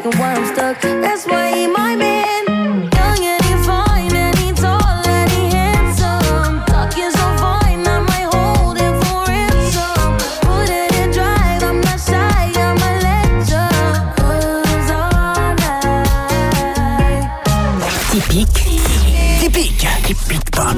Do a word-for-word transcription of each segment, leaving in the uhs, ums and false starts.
looking where I'm stuck. That's why he my man. Young and he fine and he tall and he handsome. Talking so fine, I might hold him for ransom. Put it in drive, I'm not shy, I'm a legend. Cause all night. Typique, typique, typique pop.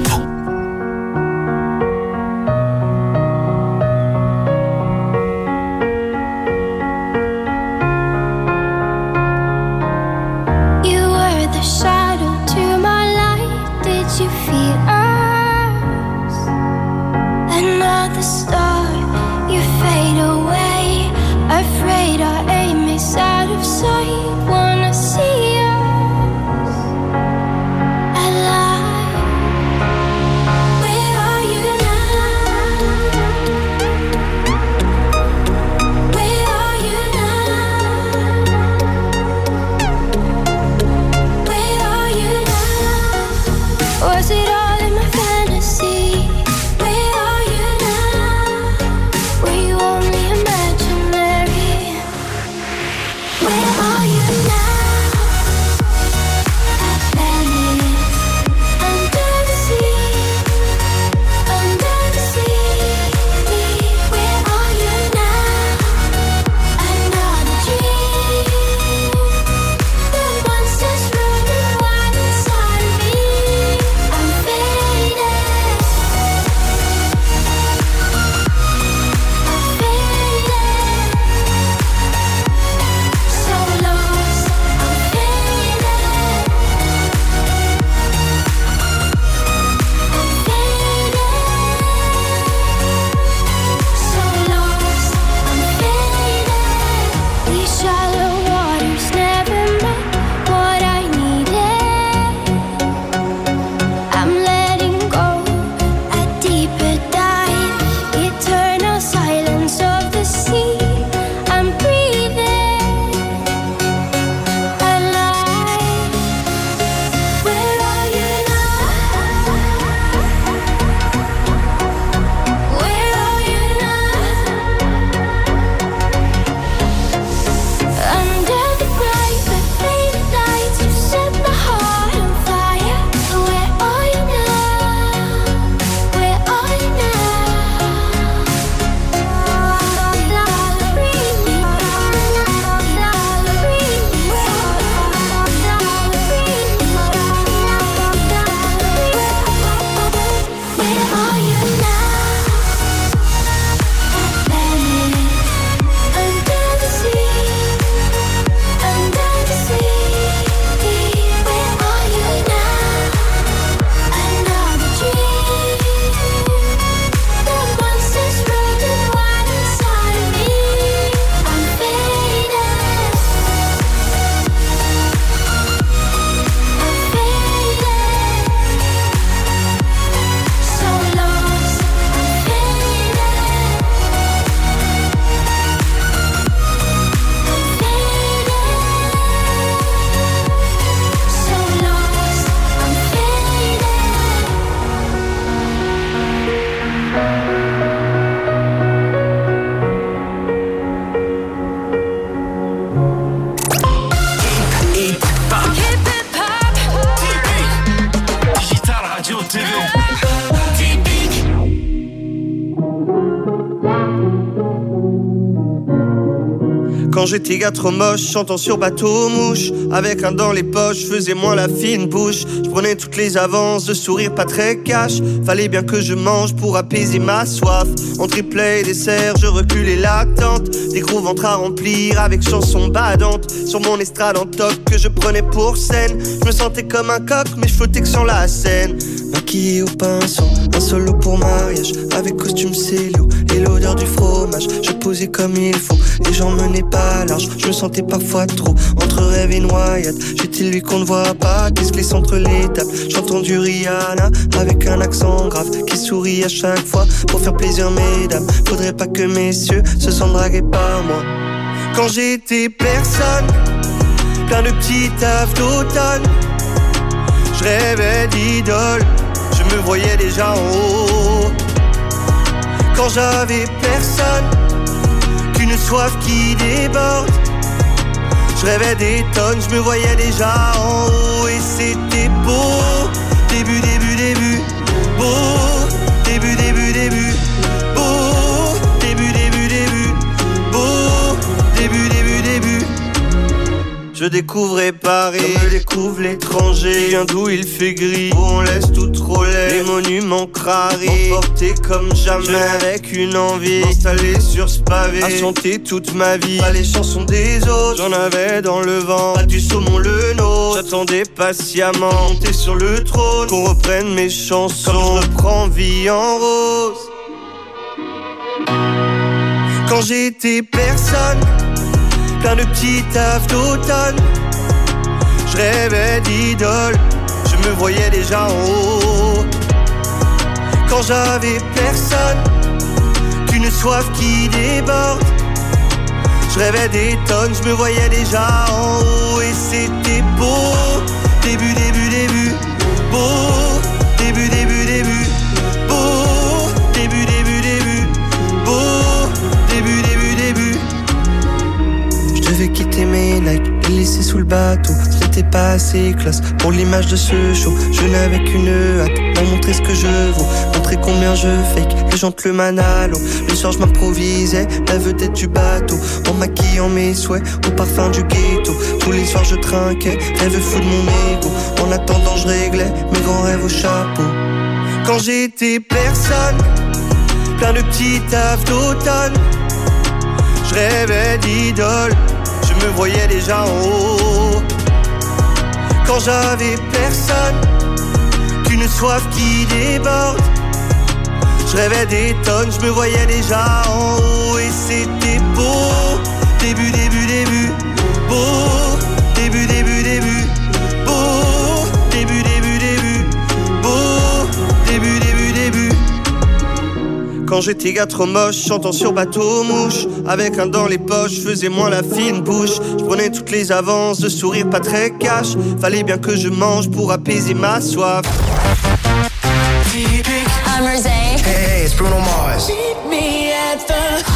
Quand j'étais gars trop moche, chantant sur bateau mouche, avec un dans les poches, faisais moins la fine bouche. Je prenais toutes les avances, de sourire pas très cash. Fallait bien que je mange pour apaiser ma soif. En triplet et dessert, je reculais l'attente. Des gros ventres à remplir avec chansons badantes. Sur mon estrade en toc que je prenais pour scène. Je me sentais comme un coq, mais je flottais que sur la scène. Maquillé au pinceau, un solo pour mariage, avec costume cello et l'odeur du fromage. Je posais comme il faut, et j'en menais pas large. Je me sentais parfois trop entre rêve et noyade. J'étais lui qu'on ne voit pas, qui se glisse entre les tables. J'entends du Rihanna avec un accent grave, qui sourit à chaque fois pour faire plaisir mesdames. Faudrait pas que messieurs se sentent dragués par moi. Quand j'étais personne, plein de petits tafs d'automne, je rêvais d'idole, je me voyais déjà en haut. Quand j'avais personne, qu'une soif qui déborde, je Je rêvais des tonnes, je me voyais déjà en haut et c'était beau. Début, début, début, beau. Début, début, début, beau. Début, début, début, beau. Début, début, début. Je découvrais Paris, comme je découvre l'étranger. Je viens d'où il fait gris, où on laisse tout trop laid. Les monuments crarés, emportés comme jamais. Je n'avais qu'une envie, m'installer sur ce pavé, à chanter toute ma vie, pas les chansons des autres. J'en avais dans le vent, pas du saumon le nôtre. J'attendais patiemment, monter sur le trône, qu'on reprenne mes chansons, comme je reprends Vie en rose. Quand j'étais personne, plein de petits tafs d'automne, je rêvais d'idole, je me voyais déjà en haut. Quand j'avais personne, qu'une soif qui déborde, je rêvais des tonnes, je me voyais déjà en haut et c'était beau. Début, début, début, beau. Début, début, début, beau. Début, début, début, beau. Début, début, début. Je devais quitter mes Nike, les laisser sous le bateau. C'était pas assez classe pour l'image de ce show. Je n'avais qu'une hâte, d'en montrer ce que je vaux, montrer combien je fake les gentleman à l'eau. Le soir je m'improvisais la vedette du bateau, en maquillant mes souhaits au parfum du ghetto. Tous les soirs je trinquais, rêve fou de mon ego. En attendant je réglais mes grands rêves au chapeau. Quand j'étais personne, plein de petits tafs d'automne, je rêvais d'idole, je me voyais déjà en haut. Quand j'avais personne, qu'une soif qui déborde, je rêvais des tonnes, je me voyais déjà en haut et c'était beau. Début, début, début, beau. Début, début, début, beau. Début, début, début, beau. Début, début, début. Quand j'étais gars trop moche, chantant sur bateau mouche, avec un dans les poches, faisais moins la fine bouche. Je prenais toutes les avances, de sourire pas très cash. Fallait bien que je mange pour apaiser ma soif. I'm Rosé. Hey, it's Bruno Mars. Meet me at the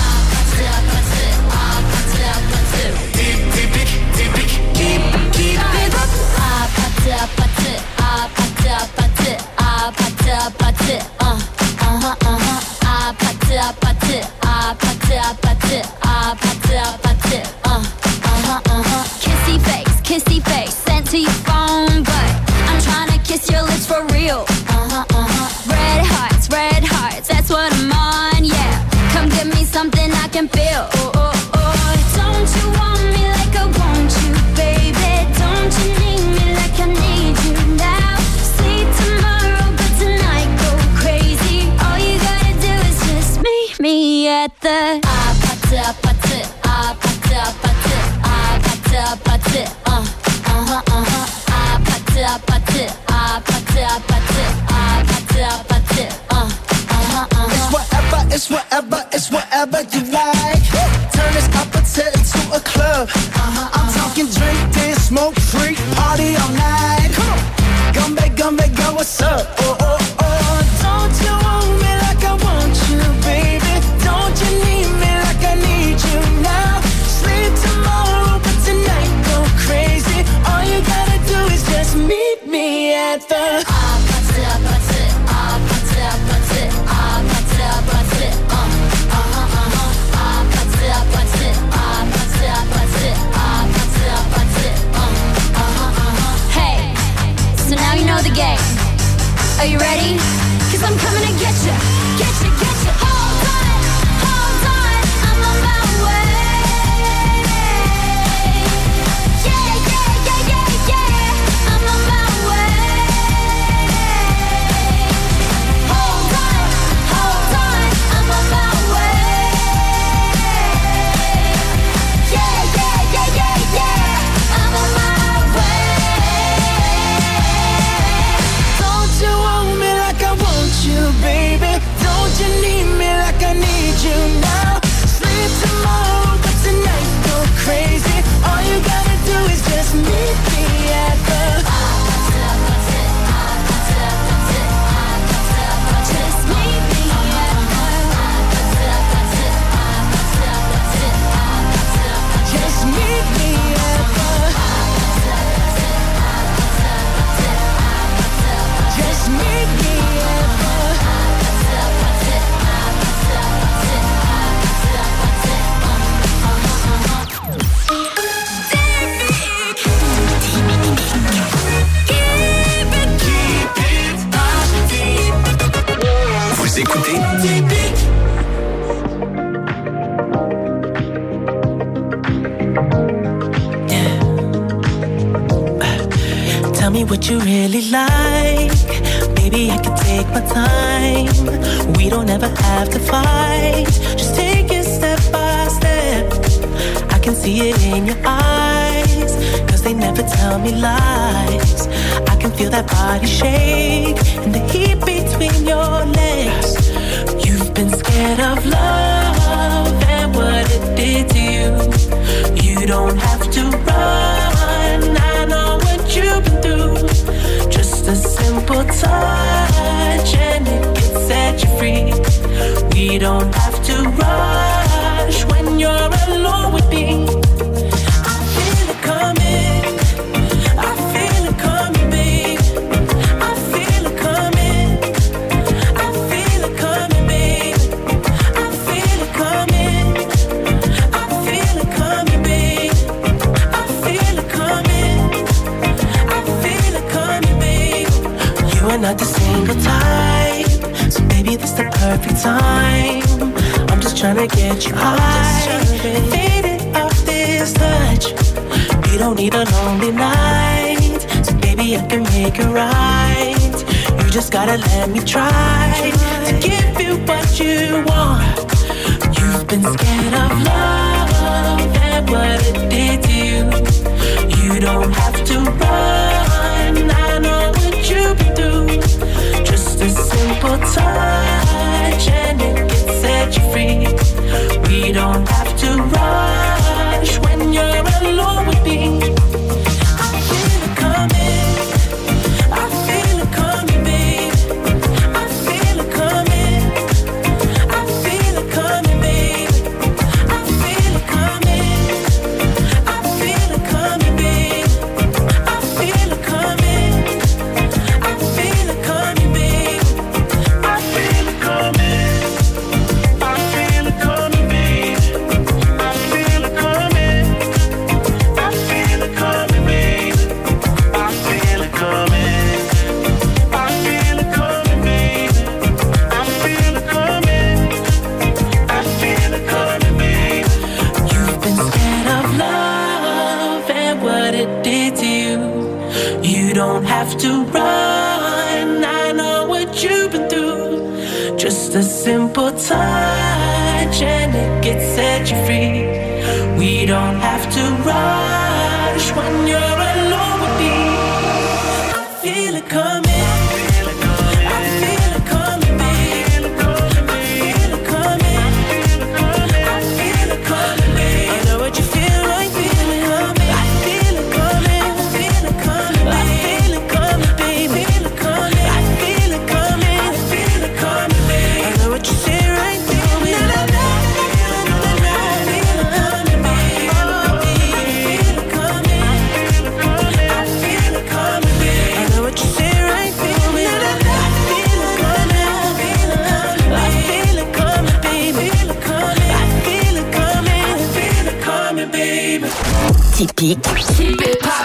kissy face, kissy face, sent to your phone, but I'm trying to kiss your lips for real. Uh-huh, uh-huh. Red hearts, red hearts, that's what I'm on, yeah. Come give me something I can feel. Oh, oh, oh. Don't you want me like I want you, baby? Don't you need me like I need you now? Sleep tomorrow, but tonight go crazy. All you gotta do is just meet me at the ah, pati, pati, ah, pati, pati, ah, pati, pati, uh, uh-huh, uh-huh, ah, pati, pati, ah, pati, pati, ah, pati, pati, uh, uh-huh, uh-huh. It's whatever, it's whatever, it's whatever you like. Turn this appetite into a club. Uh-huh, I'm talking drink, dance, smoke, freak, party all night. Come on, come back, come back, girl, what's up? Oh, oh, oh, don't you want me like I want you, baby? Don't you need me like I need you now? Sleep tomorrow, but tonight go crazy. All you gotta do is just meet me at the ah, pati, pati, ah, pati, pati, ah, pati, pati, uh, uh-huh, uh-huh, ah, pati, pati, ah, pati, pati, ah, pati, pati, uh, uh-huh, uh-huh. Hey, so now you know the game. Are you ready? Cause I'm coming to get you, get you, get you. Hold on, hold on, I'm on my way. Yeah, yeah, yeah, yeah, yeah, I'm on my way. Hold on, hold on, I'm on my way. Yeah, yeah, yeah, yeah, yeah, I'm on my way. Don't you want me like I want you, baby? Don't you need Tell me what you really like. Baby, I can take my time. We don't ever have to fight. Just take it step by step. I can see it in your eyes, cause they never tell me lies. I can feel that body shake and the heat between your legs. You've been scared of love and what it did to you. You don't have to run, I know what you've been through. Just a simple touch and it can set you free. We don't have to rush when you're alone with me. I feel it coming, I feel it coming, babe. I feel it coming, I feel it coming, babe. I feel it coming, I feel it coming, babe. I feel it coming, I feel it coming, babe. You are not the single type, so baby this the perfect time. I'm just tryna get you high, faded off this touch. You don't need a lonely night, so baby I can make it right. You just gotta let me try to give you what you want. You've been scared of love and what it did to you. You don't have to run, I know what you've been through. Just a simple touch and it can set you free. We don't have to rush when you're alone with me. I feel it coming, I feel it coming, babe. I feel it coming, I feel it coming, babe. I feel it coming, I feel it coming, babe. I feel it coming, I feel it coming, babe. I feel it coming, I feel it coming, babe. I feel it coming, I feel it coming, babe. I feel it coming, I feel it coming, babe. I feel it coming, I feel it coming, babe. You've been scared of love and what it did to you. You don't have to run, I know what you've been through. Just a simple touch and it gets set you free. We don't have to rush when you're alone with me. I feel it coming, I feel it coming, babe. I feel it coming, I feel it coming, babe. I know what you feel like, feel it coming. I feel it coming, I feel it coming, I feel it coming, babe. I feel it coming, I feel it coming, I feel it coming, babe. I know what you say right, baby. Na, na, na, na, na, na, I feel it coming, babe. Oh, babe. I feel it coming, I feel it coming, babe. I know what you say right, baby. Na, na, na, I feel it coming, I feel it coming, I feel it coming, baby. I feel it coming, I feel it coming, I feel it coming, baby. Typique. Typique pop.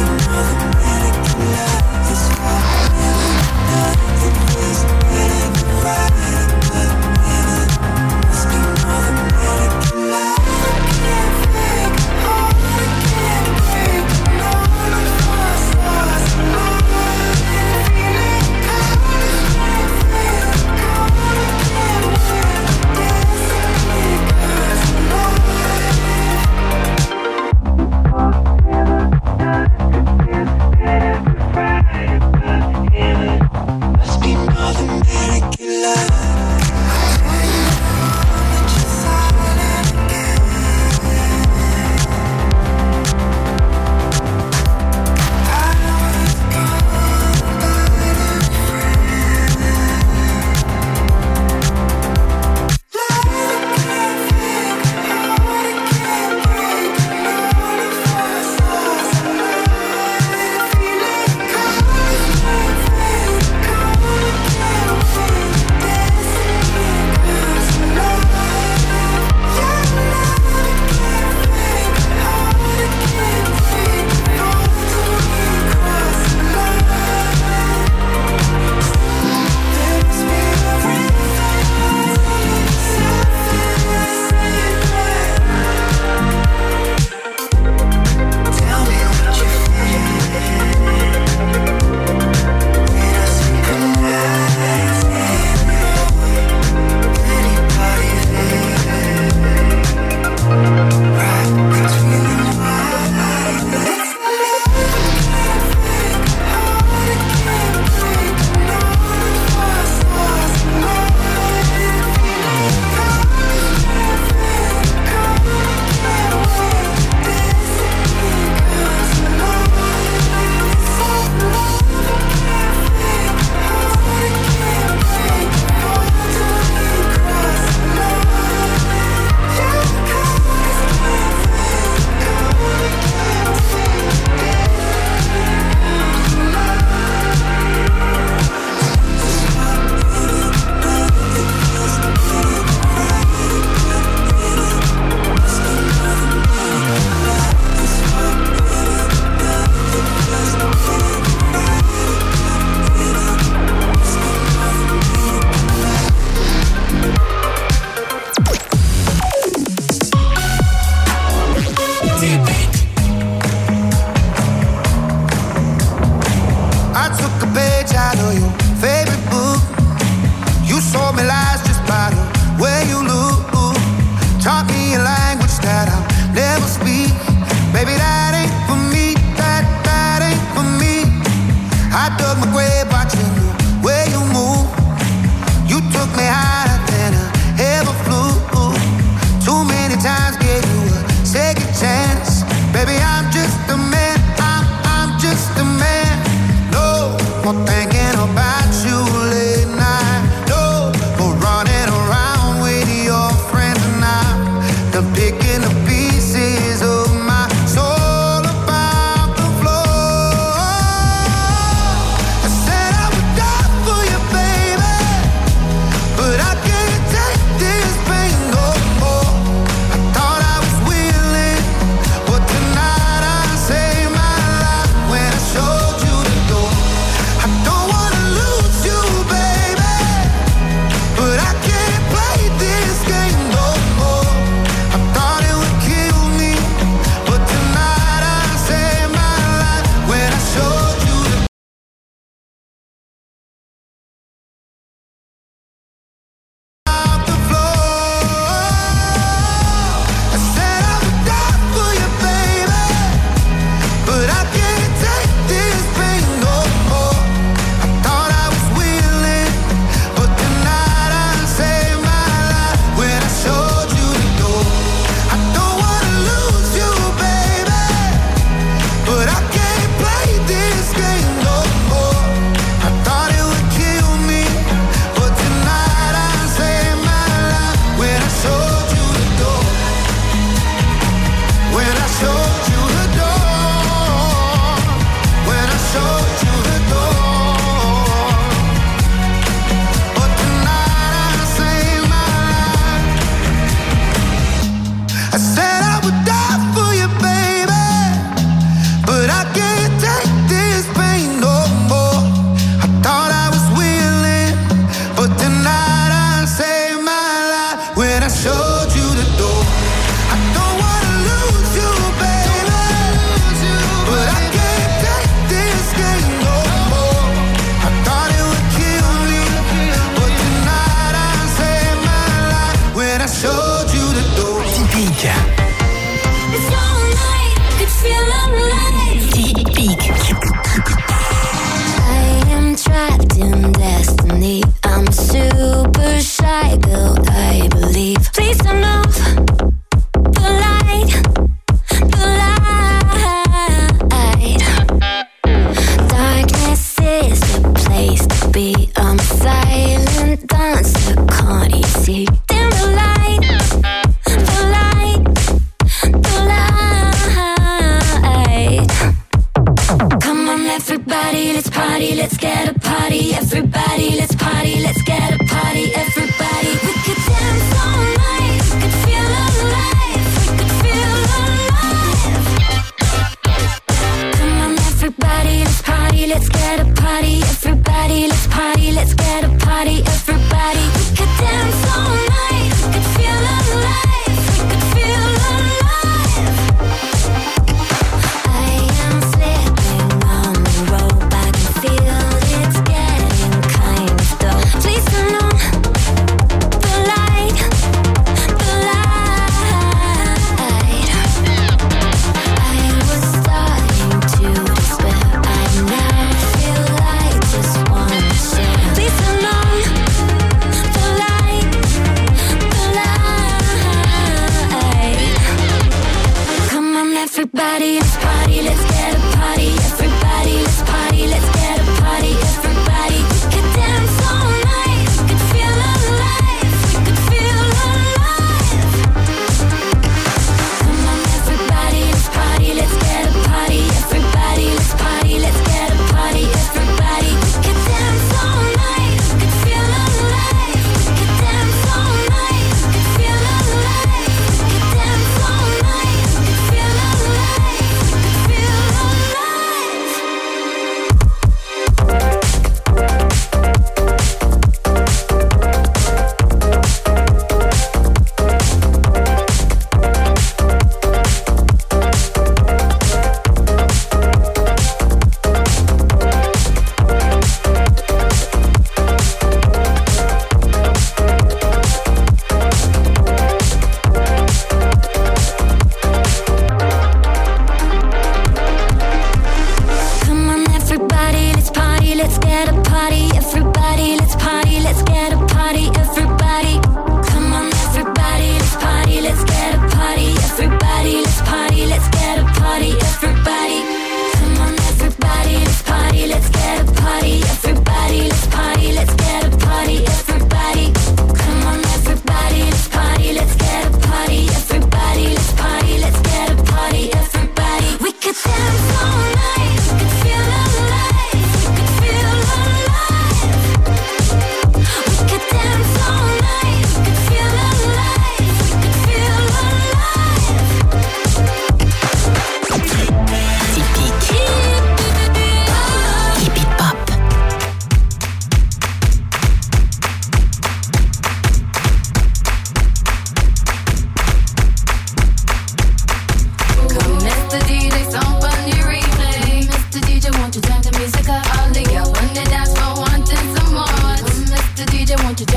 It's me higher than I ever flew. Too many times gave you a second chance. Baby, I'm just a man, I'm, I'm just a man. No more thinking about you late night. No more running around with your friends and I'm done picking the pieces of my soul about the floor. I said I would die for you, baby, but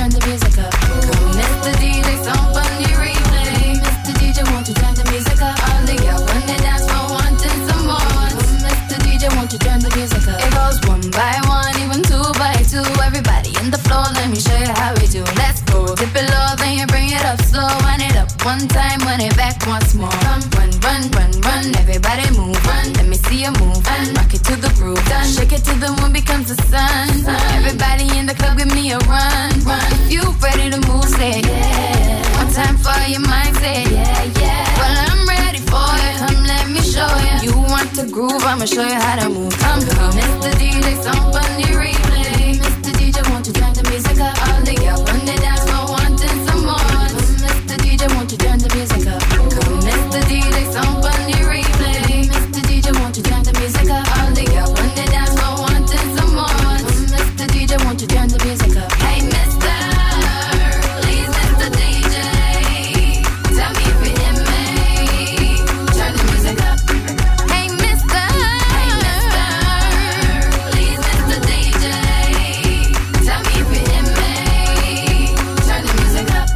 turn the music up? Come, Mister D J, some funny replay. Mister D J, won't you turn the music up? All the girls when they dance for wanting some more. Mister D J, won't you turn the music up? It goes one by one, even two by two. Everybody in the floor, let me show you how we do. Let's go, dip it low, then you bring it up slow. Wind it up one time, wind it back once more. Come, run, run, run, run, everybody move. Run, let me see you move. Run, rock it to the groove. Done, shake it till the moon becomes the sun. Everybody in the club, give me a run, run. If you ready to move, say yeah. One time for your mind, say yeah, yeah. Well, I'm ready for it. Come, let me show you. You want to groove, I'ma show you how to move. Come, come, Mister D J, some funny replay. Mister D J, won't you turn the music up? All the girls when they dance for wanting some more. Mister D J, won't you turn the music up? Come, Mister D J, some funny replay. Mister D J, won't you turn the music up? All the girls when they dance for wanting some more. Mister D J, won't you turn the music up? Hey, Mister, please, Mister D J, tell me if you hear me. Turn the music up. Hey, Mister, hey, Mister, please, Mister D J, tell me if you hear me. Turn the music up.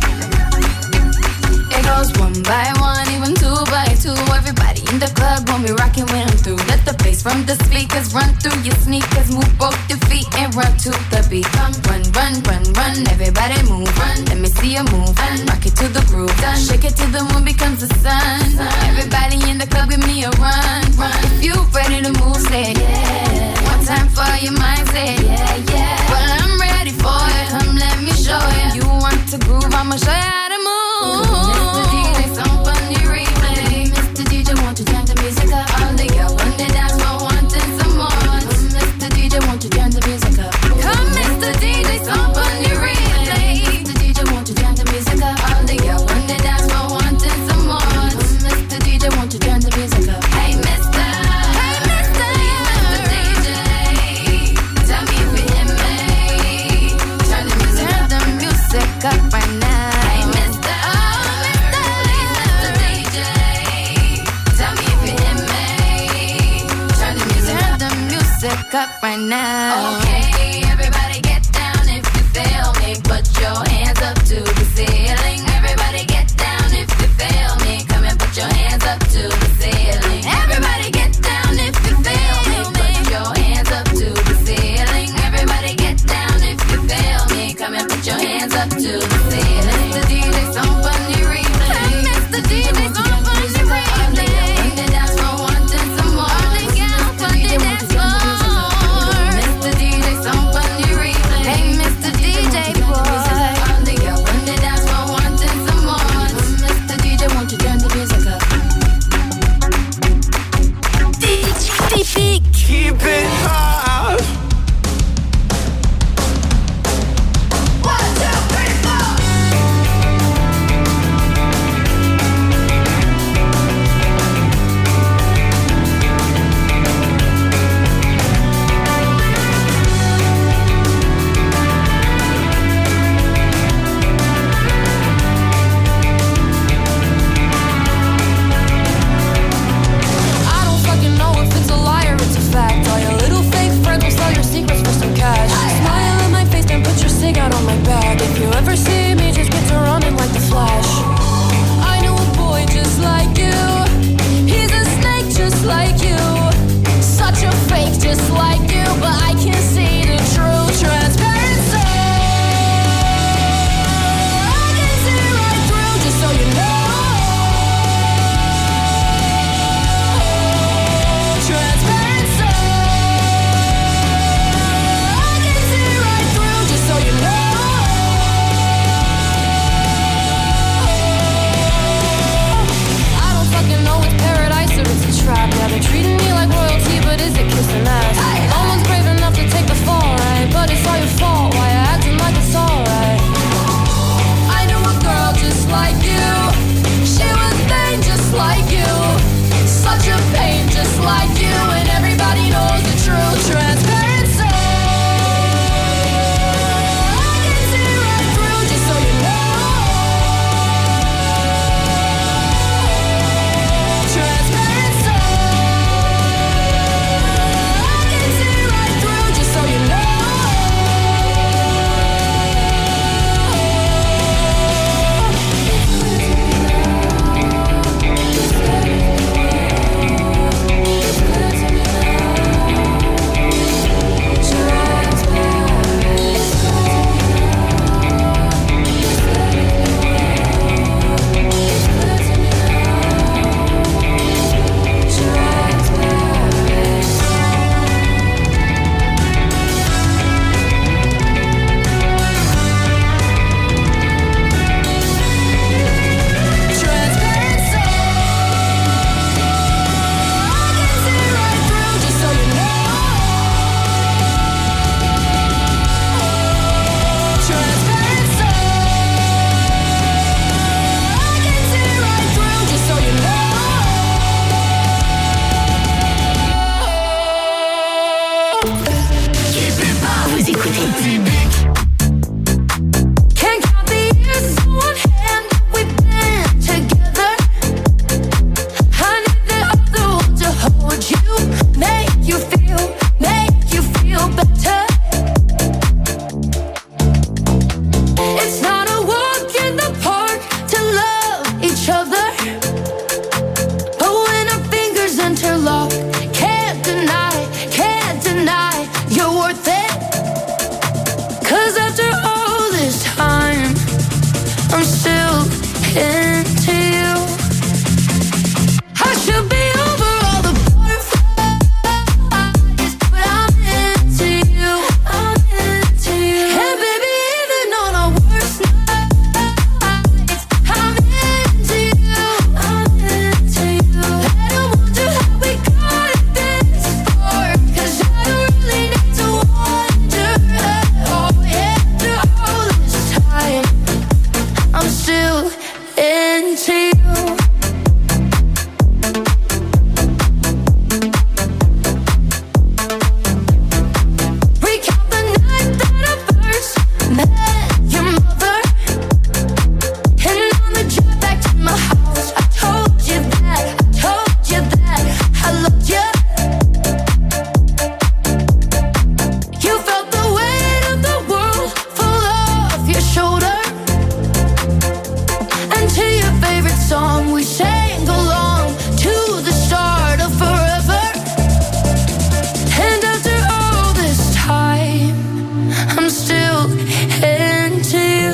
It goes one by one, even two by two. Everybody in the club when we rockin' when I'm through. Let the bass from the speakers run through your sneakers. Move both your feet and run to the beat. Come, run, run, run, run. Everybody move. Run, let me see you move. Run, rock it to the groove. Done, shake it till the moon becomes the sun. Everybody in the club, give me a run, run. If you ready to move, say yeah. One time for your mind, say yeah, yeah. Well, I'm ready for it. Come, let me show you. You want to groove, I'ma show you how to move. Mister D J, some funny replay. Mister D J, won't you turn the music up? All the girls when they dance for wanting some more. Mister D J, won't you turn the music up? Come, Mister D J, some funny replay. Mister D J, won't you turn the music up? All the girls when they dance for wanting some more. Mister D J, won't you turn the music up? Hey, Mister, hey, Mister, Mister D J, tell me if you hear me. Turn the music up. Turn the music up right now. Hey, Mister, oh, Mister, please, Mister D J, tell me if you hear me. Turn the music up. Turn the music up right now. Okay, everybody get down if you feel me. Put your hands up to the ceiling. Everybody get down if you feel me. Come and put your hands up to the ceiling. Everybody get down if you feel me. Put your hands up to the ceiling. Everybody get down if you feel me. Come and put your hands up to the ceiling. Mister D J, some funny replay. Mister D J, some funny replay. When they dance for wanting some more. All the girls when they dance for. Mister D J, some funny replay. Hey, Mister D J, boy. All the girls when they dance for wanting some more. Mister D J, won't you turn the music up? Typique. Keep it hot. One, two, three, four. into you. I should be over all the butterflies, but I'm into you. I'm into you. And baby, even on our worst nights, I'm into you. I'm into you. I don't wonder how we got this far, 'cause I don't really need to wonder at all. Yeah, after all this time, I'm still into you. Recount the night that I first met your mother, and on the drive back to my house, I told you that, I told you that I loved you. You felt the weight of the world fall off your shoulder, and to your favorite song we sang along to the start of forever. And after all this time, I'm still into you.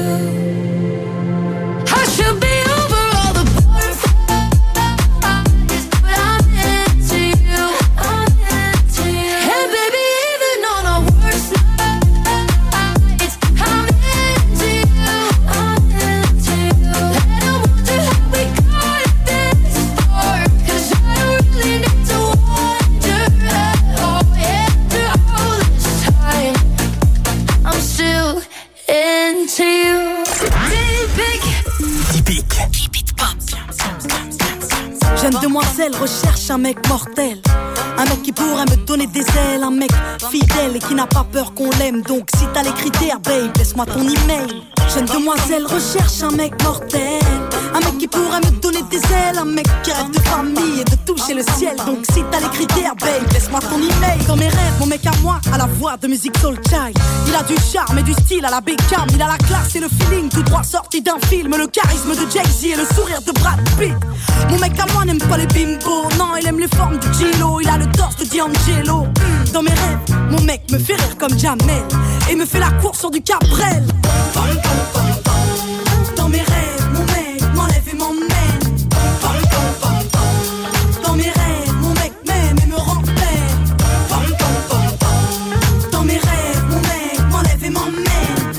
I should be over all the butterflies, but I'm into you. I'm into you. And baby, even on our worst nights, I'm into you. I'm into you. I don't wonder how we got this far, 'cause I don't really need to wonder at all. Yeah, after all this time, I'm still into you. Typique. Typique. Jeune demoiselle recherche un mec mortel, un mec qui pourrait me donner des ailes, un mec fidèle et qui n'a pas peur qu'on l'aime. Donc si t'as les critères, babe, laisse-moi ton email. Jeune demoiselle recherche un mec mortel, un mec qui pourrait me donner des ailes, un mec qui rêve de famille et de toucher le ciel. Donc si t'as les critères, babe, laisse-moi ton email. Dans mes rêves, mon mec à moi a la voix de musique soul child. Il a du charme et du style à la Beckham. Il a la classe et le feeling tout droit sorti d'un film, le charisme de Jay-Z et le sourire de Brad Pitt. Mon mec à moi n'aime pas les bimbos, non, il aime les formes de Gilo. Il a le torse de D'Angelo. Dans mes rêves, mon mec me fait rire comme Jamel et me fait la course sur du Cabrel. Dans mes rêves, mon mec m'enlève et m'emmène. Dans mes rêves, mon mec m'aime et me rend pleine. Dans mes rêves, mon mec m'enlève et m'emmène.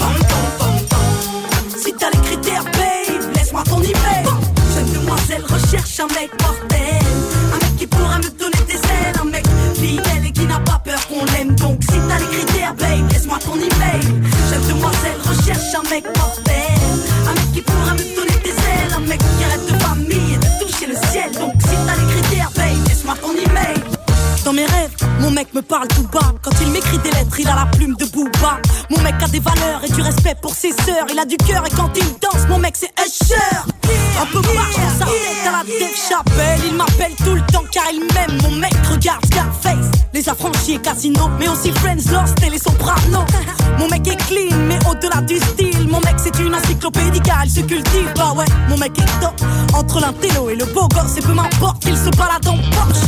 Si t'as les critères, babe, laisse-moi ton email. Jeune demoiselle recherche un mec mortel, un mec qui pourra me donner des ailes, un mec fidèle et qui n'a pas peur qu'on l'aime. Donc si t'as les critères, babe, laisse-moi ton email. Jeune demoiselle recherche un mec mortel, un mec qui pourra me donner des ailes, un mec qui rêve de famille et de toucher le ciel. Donc si t'as les critères, babe, laisse-moi ton email. Dans mes rêves, mon mec me parle tout bas. Quand il m'écrit des lettres, il a la plume de Booba. Mon mec a des valeurs et du respect pour ses sœurs. Il a du cœur et quand il danse, mon mec c'est Usher. Un peu marche dans sa tête à la Dave Chappelle. Il m'appelle tout le temps car il m'aime. Mon mec regarde Scarface, les affranchis et Casino, mais aussi Friends, Lost et les Sopranos. Mon mec est clean mais au-delà du style, mon mec c'est une encyclopédie car il se cultive. Bah ouais, mon mec est top. Entre l'intello et le beau gosse, et peu m'importe qu'il se balade en Porsche.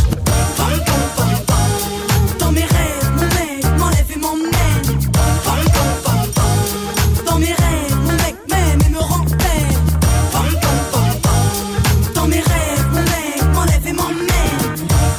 Dans mes rêves, mon mec m'enlève et m'emmène. Dans mes rêves, mon mec m'aime et me rend pleine. Dans mes rêves, mon mec m'enlève et m'emmène.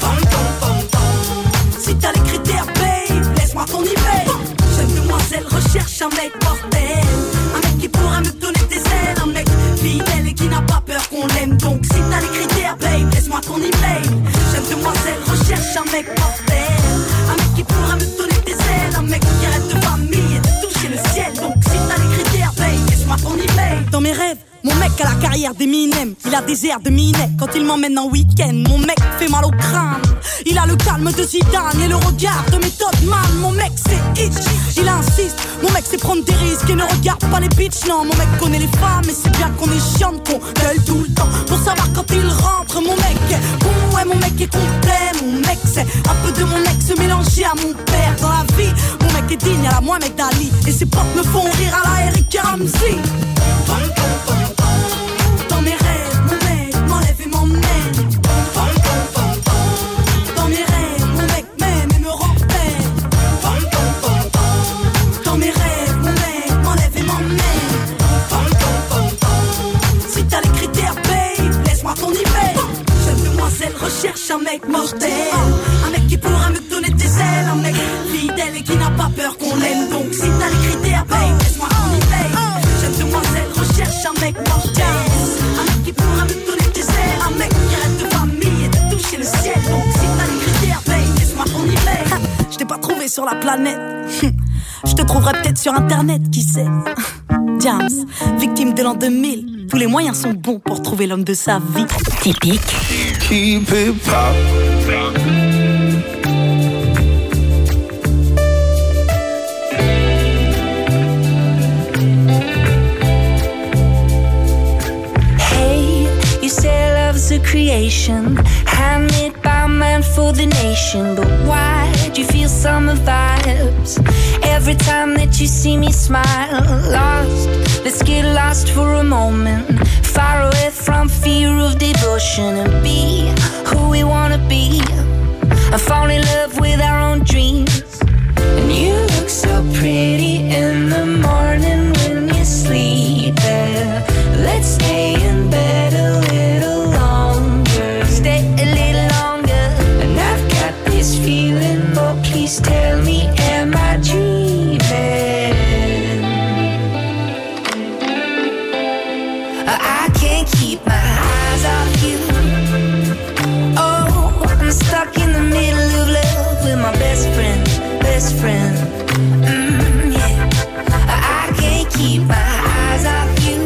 Si t'as les critères, babe, laisse-moi ton email. Jeune demoiselle recherche un mec mortel, un mec qui pourra me donner des ailes, un mec fidèle et qui n'a pas peur qu'on l'aime. Donc si t'as les critères, babe, laisse-moi ton email. Jeune demoiselle recherche un mec mortel, un mec qui pourra me donner des ailes, un mec qui rêve de famille et de toucher le ciel. Donc si t'as les critères, babe, laisse-moi ton email. Dans mes rêves, mon mec a la carrière d'Eminem, il a des airs de Minet quand il m'emmène en week-end. Mon mec fait mal au crâne, il a le calme de Zidane et le regard de Method Man. Mon mec c'est Hitch, il insiste, mon mec c'est prendre des risques et ne regarde pas les bitches. Non, mon mec connaît les femmes et c'est bien qu'on est chiant, qu'on gueule tout le temps pour savoir quand il rentre. Mon mec est bon, ouais, mon mec est complet. Mon mec c'est un peu de mon ex mélangé à mon père. Dans la vie, mon mec est digne à la Mohamed Ali et ses potes me font rire à la Eric Ramsey. Dans mes rêves, mon mec m'enlève et m'emmène. Dans mes rêves, mon mec m'aime et me rend pleine. Dans mes rêves, mon mec m'enlève et m'emmène. Si mortel. Un mec qui pourra me donner des ailes, un mec fidèle et qui n'a pas peur qu'on l'aime. Donc si t'as les critères, babe, laisse-moi qu'on y paye. Jeune demoiselle recherche un mec mortel, un mec qui pourra me donner des ailes, un mec qui rêve de famille et de toucher le ciel. Donc si t'as les critères, babe, laisse-moi qu'on y paye. Je t'ai pas trouvé sur la planète, je te trouverai peut-être sur internet, qui sait. James, victime de l'an deux mille. Tous les moyens sont bons pour trouver l'homme de sa vie. Typique. Keep it pop. Hey, you say love's a creation, handmade by man for the nation. But why do you feel summer vibes every time that you see me smile? Lost, let's get lost for a moment, far away from fear of devotion, and be who we wanna be, and fall in love with our own dreams. And you look so pretty in the morning when you sleep there. Let's stay in bed a little longer, stay a little longer. And I've got this feeling, oh please tell me, am I dreaming? I can't keep my eyes off you. Oh, I'm stuck in the middle of love with my best friend, best friend. Mm, yeah. I can't keep my eyes off you.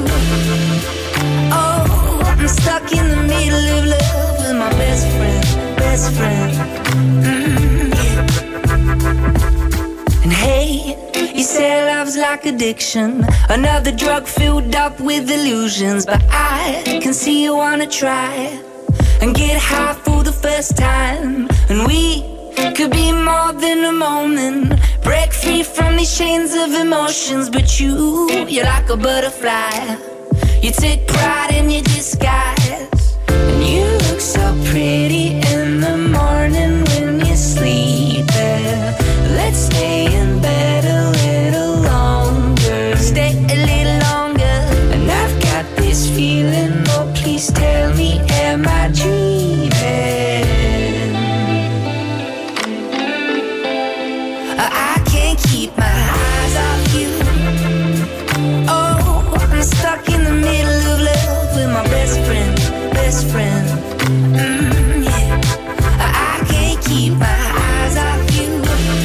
Oh, I'm stuck in the middle of love with my best friend, best friend. Mm, yeah. And hey, you say love's like addiction, another drug filled up with illusions. But I can see you wanna try and get high for the first time. And we could be more than a moment, break free from these chains of emotions. But you, you're like a butterfly, you take pride in your disguise. And you look so pretty in the morning when you sleep there. Let's stay in bed a little longer, stay a little longer. And I've got this feeling, oh please tell me, am I dreaming? I can't keep my eyes off you. Oh, I'm stuck in the middle of love with my best friend, best friend. Mm, yeah. I can't keep my eyes off you.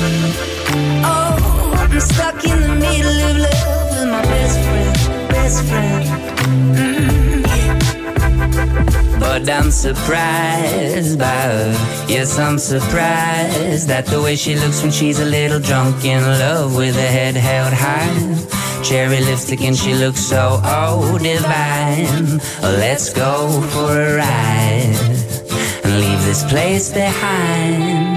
Oh, I'm stuck in the middle of love with my best friend, best friend. Mm, yeah. But I'm surprised by her. Yes, I'm surprised at the way she looks when she's a little drunk in love, with her head held high, cherry lipstick, and she looks so, oh, divine. Let's go for a ride and leave this place behind.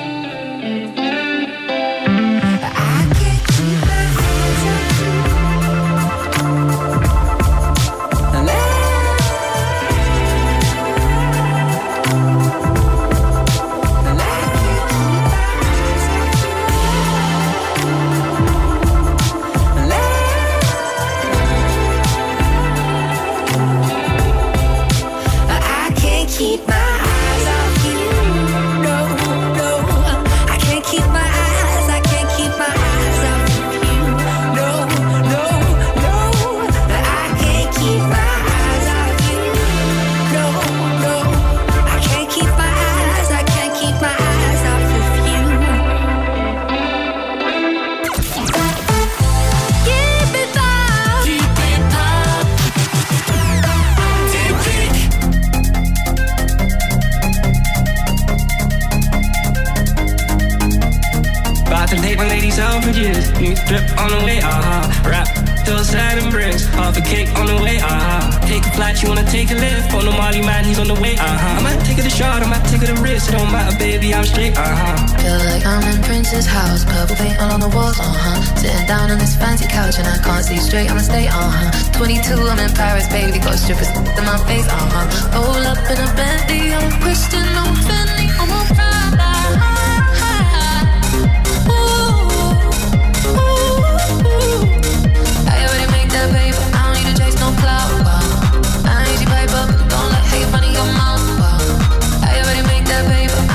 Keep my eyes off you. No, no, I can't keep my eyes, I can't keep my eyes off you. No, no, no, I can't keep my eyes off you. No, no, I can't keep my eyes, I can't keep my eyes off of you. Keep it up, keep it up. About to take my ladies out for years. New drip on the way, uh-huh. Rap, hillside and bricks. Half a cake on the way, uh-huh. Take a flight, you wanna take a lift. On the Molly man, he's on the way, uh-huh. I might take it a shot, I might take it a risk. It don't matter, baby, I'm straight, uh-huh. Feel like I'm in Prince's house. Purple paint all on the walls, uh-huh. Sitting down on this fancy couch and I can't see straight, I'ma stay, uh-huh. twenty-two, I'm in Paris, baby. Got strippers in my face, uh-huh. Roll up in a Bentley, I'm Christian, I'm Fendi, I'm a Prada. Paper. I don't need to chase no cloud. Wow. I ain't easy paper. Don't let hate run in your mouth. Wow. I already make that paper.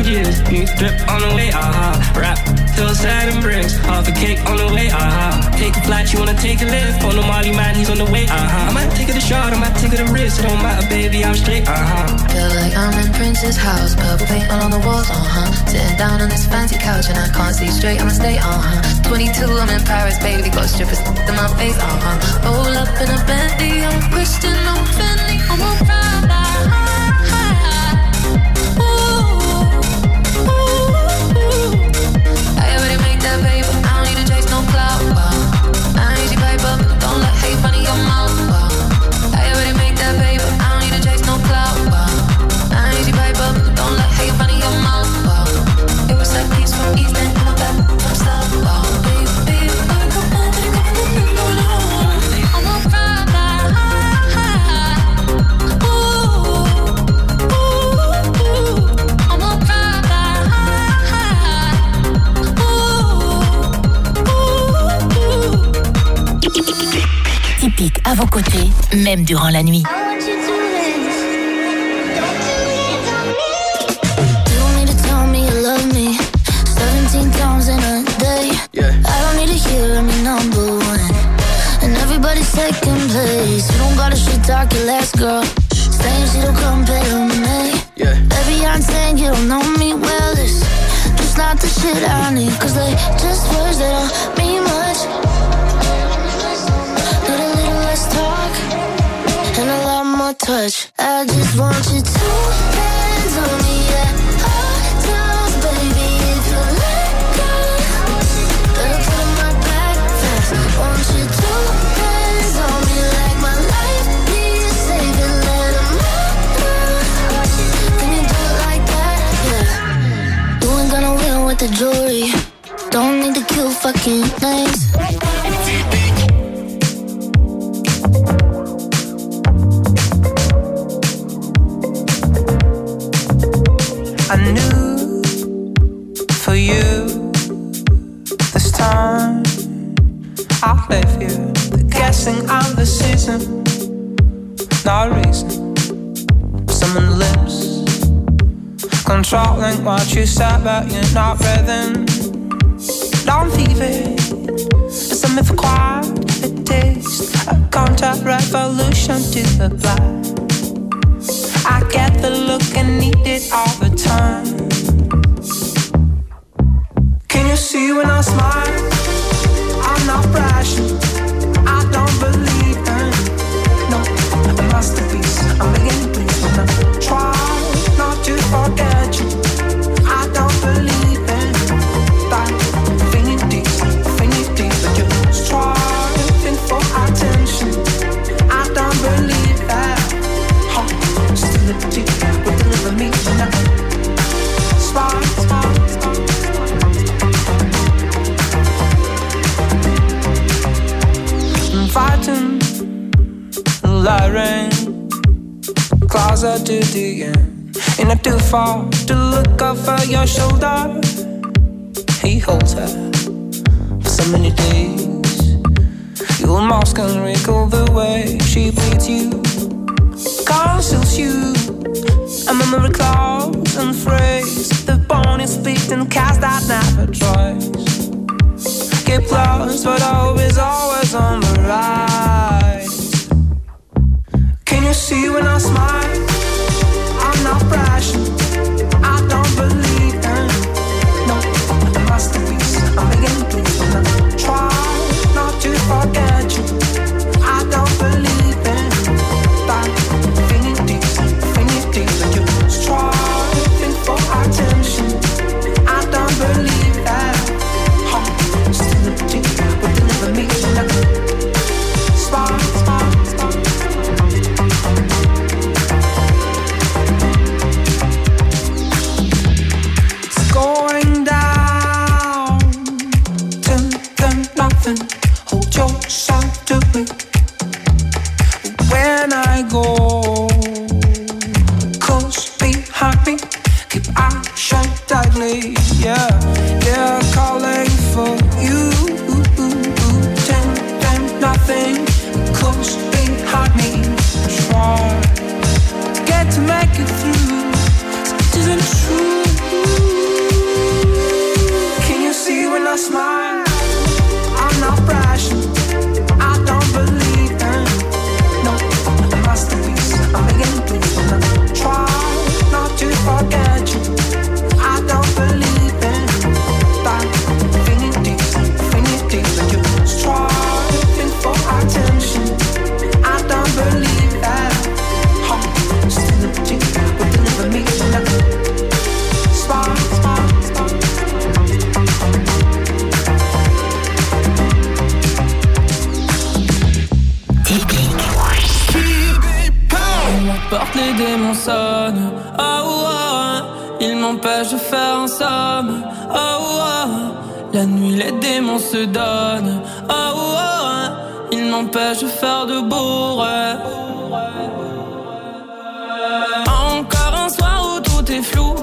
for years. New drip on the way, aha. Rap till sad and bricks. Half a cake on the way, aha. Take a flight, you wanna take a lift. On the Molly man, he's on the way, aha. I might take it a shot, I might take it a risk. It don't matter, baby, I'm straight, aha. Feel like I'm in Prince's house, purple paint all on the walls, uh-huh. Sitting down on this fancy couch and I can't see straight, I'ma stay, uh-huh. twenty-two, I'm in Paris, baby, got strippers in my face, uh-huh. Roll up in a Bentley, I'm Christian, I'm Fendi, I'm a Prada. Ooh, ooh, ooh. I already make that paper, I don't need to chase no clout, wow. I ain't easy paper, don't let hate run in your mouth, wow. I already make that paper, I don't need to chase no clout, wow. I ain't easy paper, don't let hate run in your mouth, wow. It was like peace from East End, and I'm back from South, wow. Baby, baby, I got nothing, got nothing going on. I'm a Prada, ooh, ooh, ooh. I'm a Prada, ooh, ooh, ooh. Typique à vos côtés, même durant la nuit. Times in a day, yeah. I don't need to hear I'm your number one, and everybody's second place. You don't gotta shit talk your last girl, saying she don't compare to me, yeah. Baby, I'm saying you don't know me well. It's just not the shit I need, cause they just words that don't mean much. Need a little less talk and a lot more touch. I just want you to hands on me at all times, baby. If you let go, better put 'em right back fast. Want you to hands on me like my life needs saving. Let 'em know. Can you do it like that? Yeah. You ain't gonna win with the jewelry. Don't need to kill fucking names. I knew for you this time I'll live you. The guessing I'm the season, no reason. Someone lives controlling what you say, but you're not breathing. Don't leave it. It's a myth quiet. It takes a contact revolution to the black. I get the look and need it all the time. Can you see when I smile? I'm not brashing. I don't believe in no a masterpiece. I'm beginning please when I try not to forget you. I don't believe in that infinity, infinity, but you're striving for attention. I don't believe that. Hostility will deliver me tonight. Spark, spark, spark. Fighting, luring, closer to the end. You're not too far to look over your shoulder. He holds her for so many days. Your mouth can recall the way she bleeds you. Conceals you. A memory clouds and phrase. The bone is split and cast that never tries. Keep close, but hope is always on the rise. Can you see when I smile? I'm not brashing. I don't believe in no a masterpiece. I'm beginning to when I try not to forget you. I don't believe in that infinity, infinity, but you're striving for attention. I don't believe that. Hostility will deliver me tonight. Spark, spark, spark. It's going down to the nothing. Hold yourself to me when I go. Close behind me, keep eyes shut tightly. Yeah, yeah, calling for you. Ten, ten, nothing. Close behind me. Try get to make it through. So it isn't true. porte les démons sonnent. Oh, oh, oh. Ils m'empêchent de faire un somme. Oh, oh, oh. La nuit les démons se donnent. Oh, oh, oh. Ils m'empêchent de faire de beaux rêves. Encore un soir où tout est flou.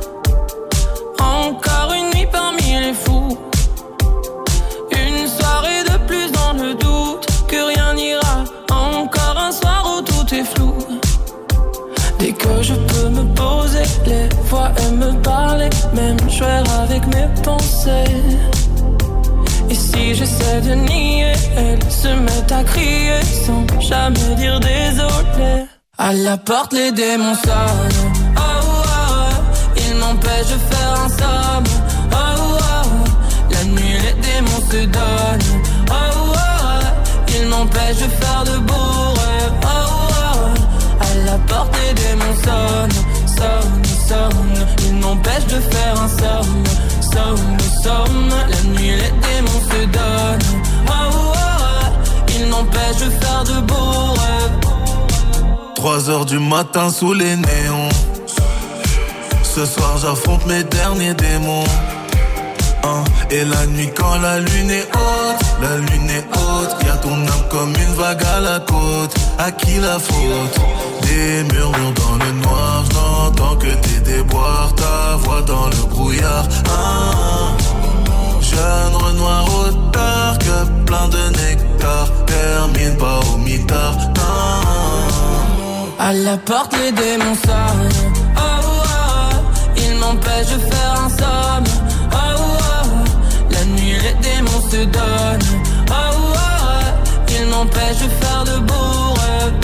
Encore une nuit parmi les fous. Une soirée de plus dans le doute que rien n'ira. Encore un soir où tout est flou. Dès que je peux me poser, les voix aiment me parler, même jouer avec mes pensées. Et si j'essaie de nier, elles se mettent à crier sans jamais dire désolé. À la porte les démons sonnent. Oh, oh, oh. Ils m'empêchent de faire un somme. Oh, oh, oh. La nuit les démons se donnent. Oh, oh, oh. Ils m'empêchent de faire de beaux rêves. Oh, oh, oh. À la porte les démons sonnent. Sonnent, sonnent. Ils m'empêchent de faire un somme. Somme, somme. La nuit les démons se donnent. Oh, oh, oh. Ils m'empêchent de faire de beaux rêves. Trois heures du matin sous les néons. Ce soir j'affronte mes derniers démons. Hein. Et la nuit quand la lune est haute, la lune est haute. Y'a ton âme comme une vague à la côte. À qui la faute? Des murmures dans le noir. J'entends que tes déboires, ta voix dans le brouillard. Hein. Jeune Renoir auteur que plein de nectar. Termine pas au mitard. Hein. À la porte les démons sonnent. Oh, oh, oh. Ils m'empêchent de faire un somme. Oh, oh, oh. La nuit les démons se donnent. Oh, oh, oh. Ils m'empêchent de faire de beaux rêves.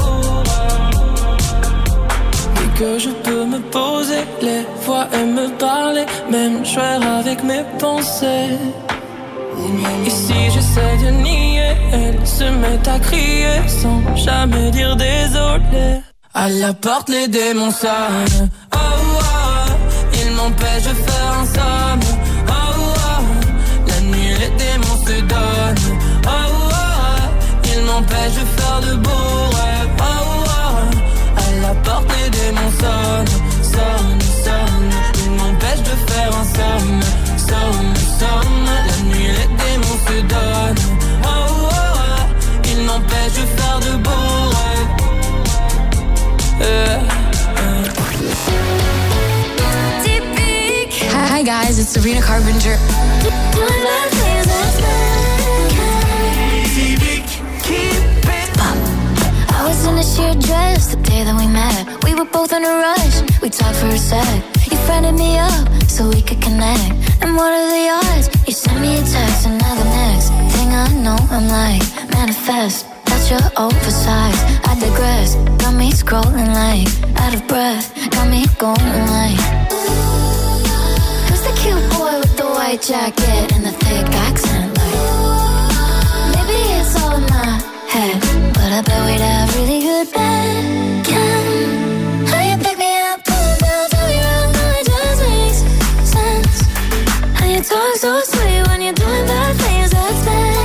Dès que je peux me poser, les voix aiment me parler, même jouer avec mes pensées. Et si j'essaie de nier, elles se mettent à crier sans jamais dire désolé. À la porte les démons sonnent. Oh, oh, oh. Ils m'empêchent de faire un somme. Oh, oh, oh. La nuit les démons se donnent. Oh, oh, oh. Ils m'empêchent de faire de beaux rêves. Oh, oh, oh. À la porte les démons sonnent. Sonnent, sonnent. Ils m'empêchent de faire un somme. Somme, somme. La nuit les démons se donnent. Oh, oh, oh. Ils m'empêchent de faire de beaux rêves. Uh, uh. Hi guys, it's Sabrina Carpenter. I was in a sheer dress the day that we met. We were both in a rush, we talked for a sec. You friended me up so we could connect. And what are the odds? You sent me a text and now the next thing I know I'm like, manifest. That's your oversized, I digress. Got me scrolling like, out of breath. Got me going like, who's the cute boy with the white jacket and the thick accent? Like, maybe it's all in my head, but I bet we'd have really good bed. Can how you pick me up, pull me down, tell me around, now it just makes sense. How you talk so sweet when you're doing bad things, that's bad.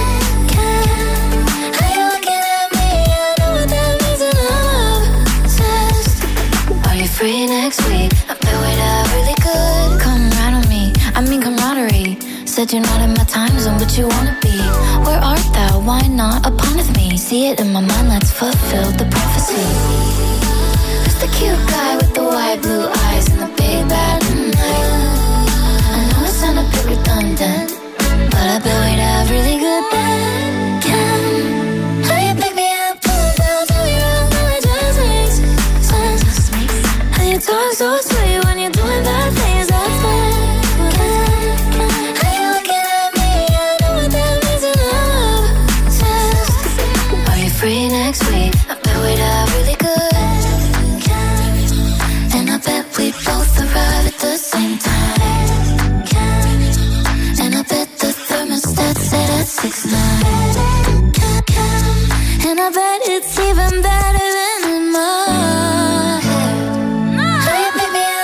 Free next week, I bet we'd have really good. Come right on me, I mean camaraderie. Said you're not in my time zone, but you wanna be. Where art thou? Why not upon with me? See it in my mind, let's fulfill the prophecy. Who's the cute guy with the white blue eyes and the big bad night? I know it sound a bit redundant, but I bet we'd have really good bed. Can how you pick me up, pull me down, tell me around, now it just makes sense. You talk so sweet when you're doing bad things, that's bad. How you looking at me? I know what that means in love test. Are you free next week? I bet we'd have really good. And I bet we both arrive at the same time. And I bet the thermostat set at six nine. And I bet it's even better than in my head. How you pick me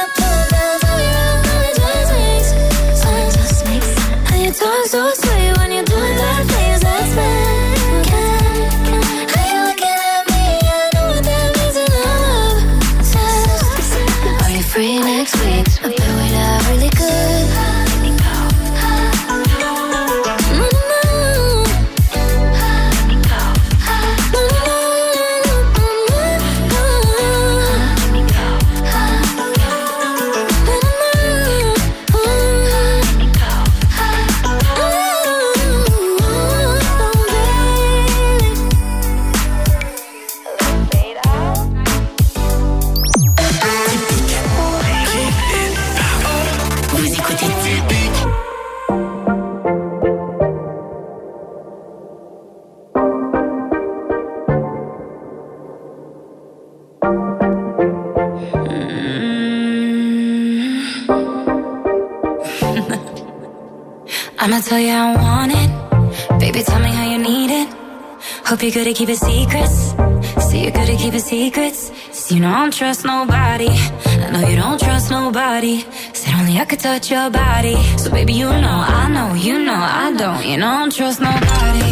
I'ma tell you how I want it. Baby, tell me how you need it. Hope you're good at keeping secrets. See you're good at keeping secrets. So you know I don't trust nobody. I know you don't trust nobody. Said only I could touch your body. So baby, you know, I know, you know I don't. You know I don't trust nobody.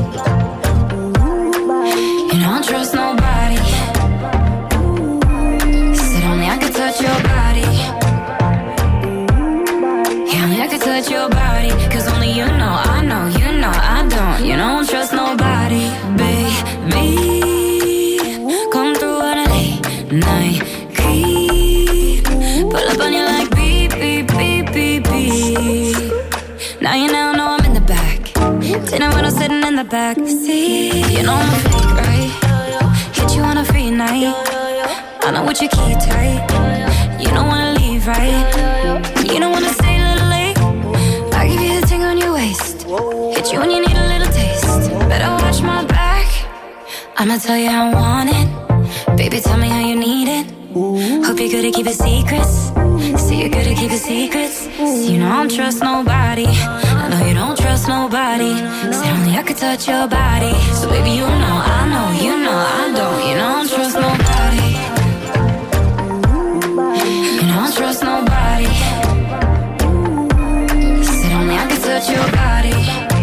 You know I don't trust nobody. Said only I could touch your body. Yeah, only I could touch your body. Cause only you know, I know, you know I don't. You know I don't trust nobody, baby. Come through on a late night creep. Pull up on you like beep, beep, beep, beep, beep. Now you now know I'm in the back. Dinner when I'm sitting in the back seat. You know I'm a freak, right? Hit you on a free night. I know what you keep tight. You don't wanna leave, right? You don't wanna stay a little late. I give you the thing on your waist. Hit you when you need a little taste. Better watch my back. I'ma tell you how I want it. Baby, tell me how you need it. Hope you're good at keeping secrets. See you're good at keeping secrets. So you know I don't trust nobody. I know you don't trust nobody. Said only I could touch your body. So baby, you know, I know, you know I don't. You know I don't trust nobody. You know I don't trust nobody. Said only I could touch your body.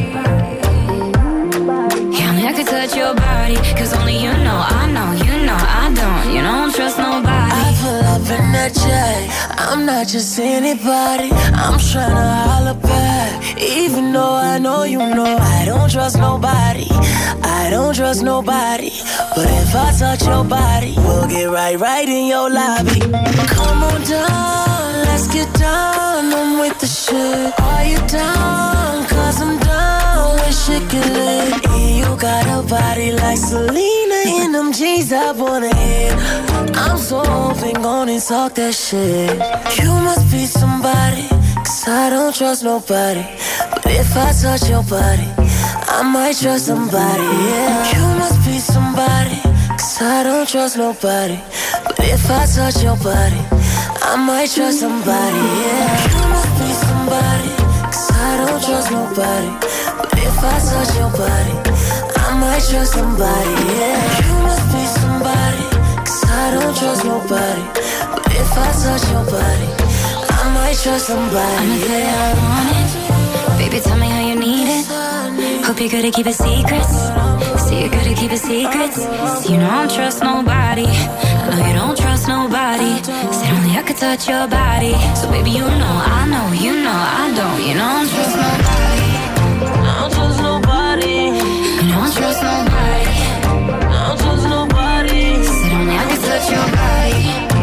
Yeah, only I could touch your body. Cause only you know, I know, you know I don't. You know I don't trust nobody. I pull up in that jet. I'm not just anybody. I'm tryna holler back. Even though I know you know I don't trust nobody. I don't trust nobody. But if I touch your body, we'll get right, right in your lobby. Come on down, let's get down. I'm with the shit. Are you down? Cause I'm down with shit get lit. And you got a body like Selena in them jeans I wanna hit. I'm so open, gonna talk that shit. You must be somebody, cause I don't trust nobody. But if I touch your body, I might trust somebody, yeah. You must be somebody, cause I don't trust nobody. But if I touch your body, I might trust somebody, yeah. You must be somebody, cause I don't trust nobody. But if I touch your body, I might trust somebody, yeah. You must be somebody, cause I don't trust nobody. But if I touch your body, I might trust somebody. I'ma tell you how I want it. Baby, tell me how you need it. Hope you're good at keeping secrets. See you're good at keeping secrets. So you know I don't trust nobody. I know you don't trust nobody. Said only I could touch your body. So baby, you know, I know, you know I don't. You know I don't trust nobody. I don't trust nobody. You know I don't trust nobody. I don't trust nobody. Said only I could touch your body.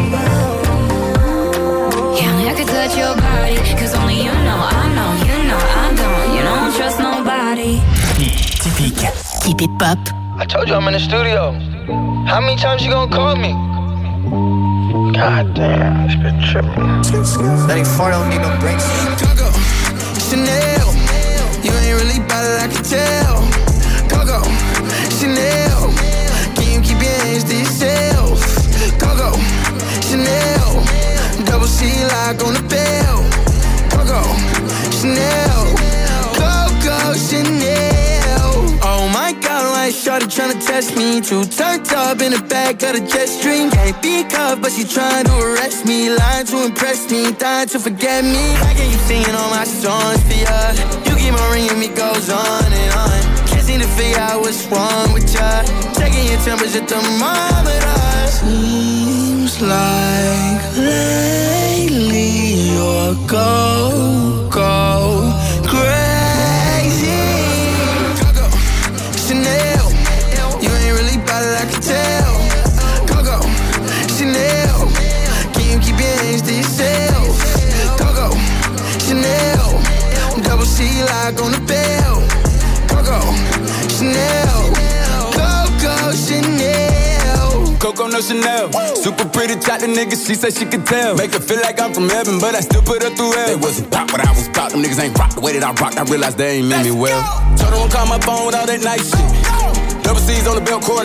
Yeah, only I could touch your body. Cause only you know, I know, you know I don't. You know I don't trust nobody. Typique. Keep it pop. I told you I'm in the studio. How many times you gonna call me? God damn, it's been tripping. That ain't far, don't need no brakes. Coco, Chanel, you ain't really bad it, I can tell. Coco, Chanel, can you keep your hands to yourself? Coco, Chanel, double C lock on the bell. Coco, Chanel, Coco, Chanel. Oh my God, like shawty tryna test me. Too turned up in the back of the jet stream. Can't be cuffed, but she trying to arrest me. Lying to impress me, dying to forget me. How can you singing all my songs for ya? You keep on ringing me, goes on and on. Can't seem to figure out what's wrong with ya. Checking your temperature thermometer. Seems like lately you're go, go crazy. Coco, Chanel, you ain't really bad it, I can tell. Coco, Chanel, can you keep your hands to yourself? Coco, Chanel, double C lock on the bell. Coco, Chanel, Coco, Chanel. Coco no Chanel, super pretty, chocolate nigga, she said she could tell. Make her feel like I'm from heaven, but I still put her through hell. They wasn't pop, but I was pop, them niggas ain't rock the way that I rock. I realized they ain't mean me well. Told her don't call my phone with all that nice shit. Double C's on the belt cord.